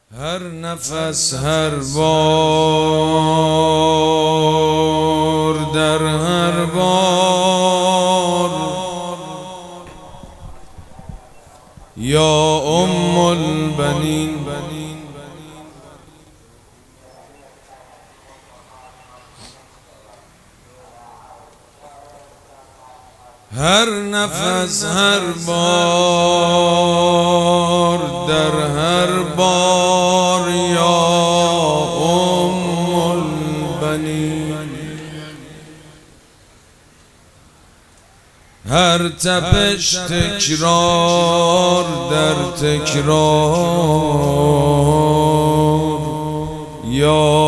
هر نفس هر بار در هر بار یا ام البنین هر نفس هر بار در هر بار یا ام البنین هر تپش تکرار در تکرار یا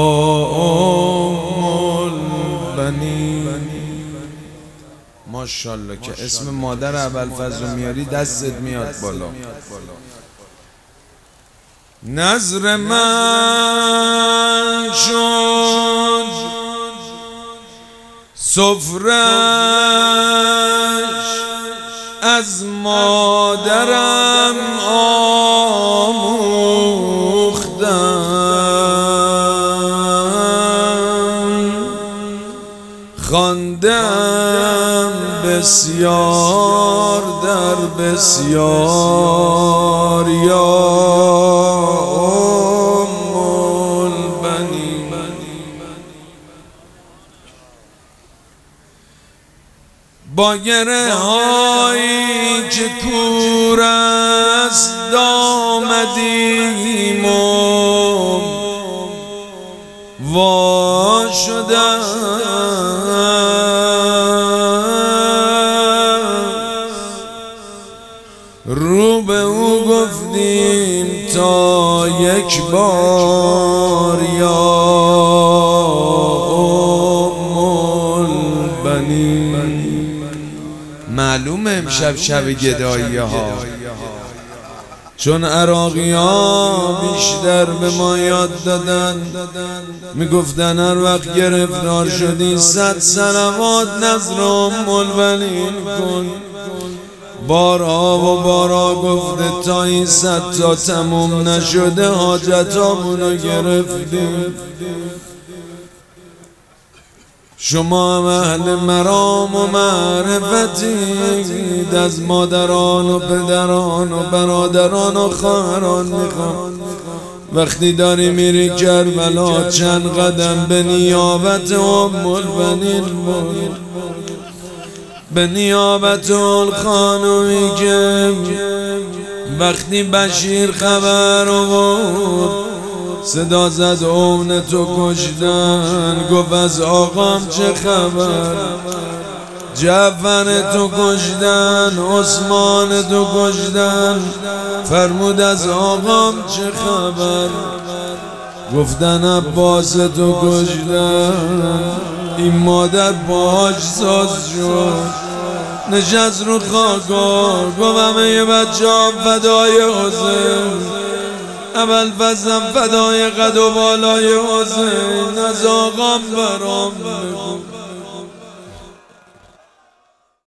ام البنین. ماشاءالله که اسم مادر ابوالفضل رو میاری دستت میاد بالا. نظر من شد سفرش از مادرم آموختم خواندم بسیار در بسیار یا ام البنین. با گره هایی که کور است آمدیم و وا شدم رو به او گفتیم تا یک بار یا ام البنین. معلومه امشب شب گدایی ها، چون عراقی ها بیشتر به ما یاد دادن، میگفتن هر وقت گرفتار شدی 100 صلوات نذر ام البنین کن. بارها و بارها گفته تا این 100 تا تموم نشده حاجتامونو گرفتیم. شما هم اهل مرام و معرفتید، از مادران و پدران و برادران و خواهران میخوام وقتی داری میری کربلا چند قدم به نیابت ام البنین بود، به نیابت اون خانومی که وقتی بشیر خبر آورد صدا زد اون تو کشتن، گفت از آقام چه خبر؟ جعفر تو کشتن، عثمان تو کشتن، فرمود از آقام چه خبر؟ گفتن عباس تو کشتن. این مادر باهاش ساز شد، نشست رو خاکا گفت همه یه بچه ها فدای حسین، ابوالفضلم فدای قد و بالای حسین، از آقام برام بگو.